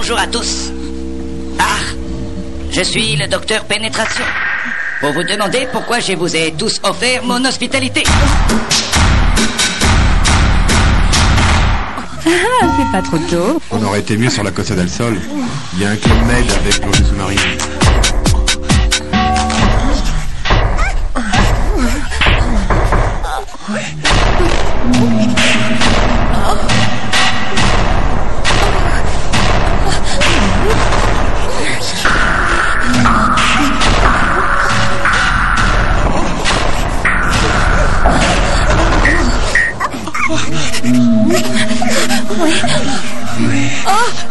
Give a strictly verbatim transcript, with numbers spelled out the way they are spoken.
bonjour à tous. Ah, je suis le docteur Pénétration. Pour vous demander pourquoi je vous ai tous offert mon hospitalité. Ah, c'est pas trop tôt. On aurait été mieux sur la Costa del Sol. Il y a un Club Med avec plongée sous-marine. Oui. Oh.